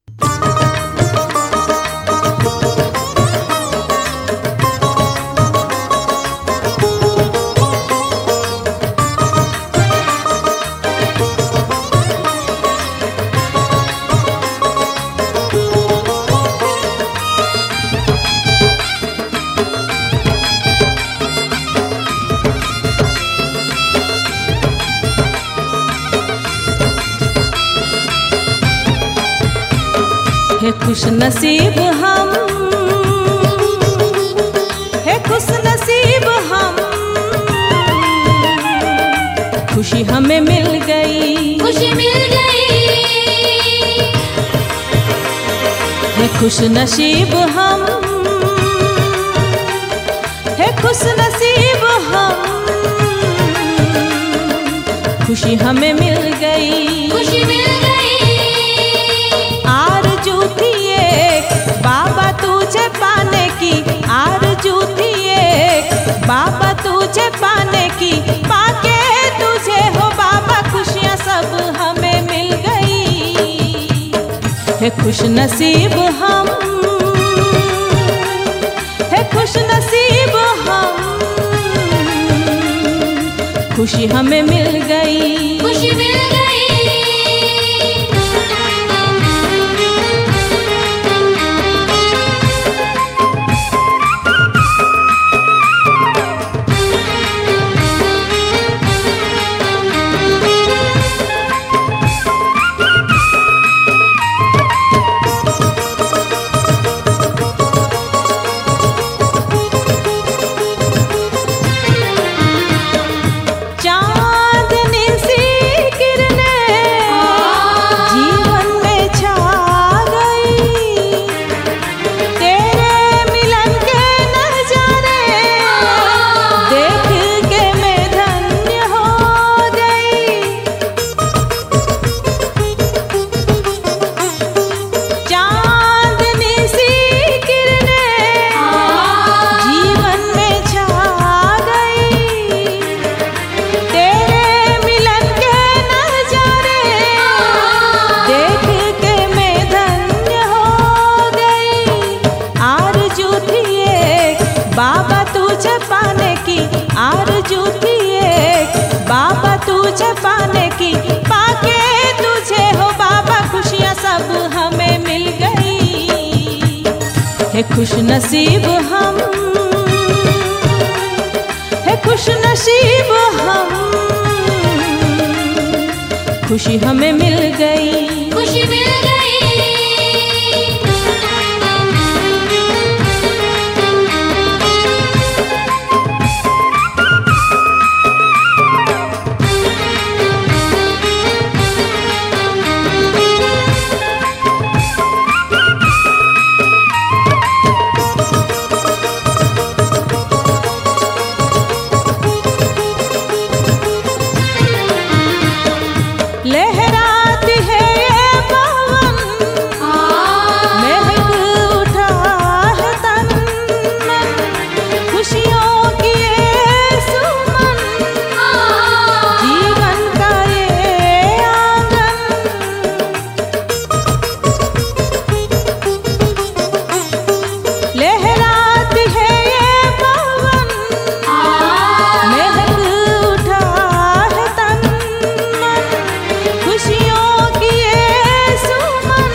है खुश नसीब हम, है खुश नसीब हम, खुशी हमें मिल गई, खुशी मिल गई। है खुश नसीब हम, है खुश नसीब हम, खुशी हमें मिल गई, खुशी मिल गई। बाबा तुझे पाने की आरज़ू थी एक, बाबा तुझे पाने की, पाके तुझे हो बाबा खुशियाँ सब हमें मिल गई। है खुश नसीब हम, है खुश नसीब हम, खुशी हमें मिल गई, खुशी मिल गई। बाबा तुझे पाने की आरज़ू थी एक, बाबा तुझे पाने की, पाके तुझे हो बाबा खुशियाँ सब हमें मिल गई। है खुश नसीब हम, है खुश नसीब हम, खुशी हमें मिल गई, खुशी मिल गई। लहराती है ये पवन, महक उठा है तन मन, खुशियों की ये सुमन, जीवन का ये आंगन। लहराती है ये पवन, महक उठा है तन मन, खुशियों की ये सुमन,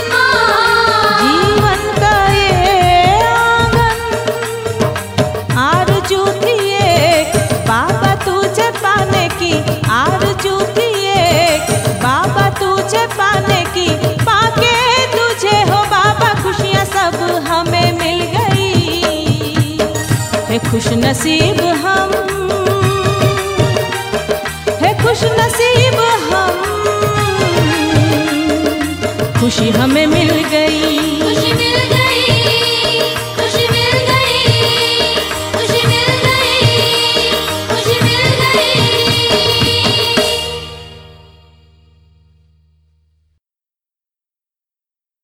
जीवन का ये आंगन। आरज़ू थी एक, बाबा तुझे पाने की आरज़ू थी एक, बाबा तुझे पाने की, पाके तुझे हो बाबा खुशियाँ सब हमें मिल गई। है खुश नसीब हम, है खुश नसीब हम, खुशी हमें मिल गई।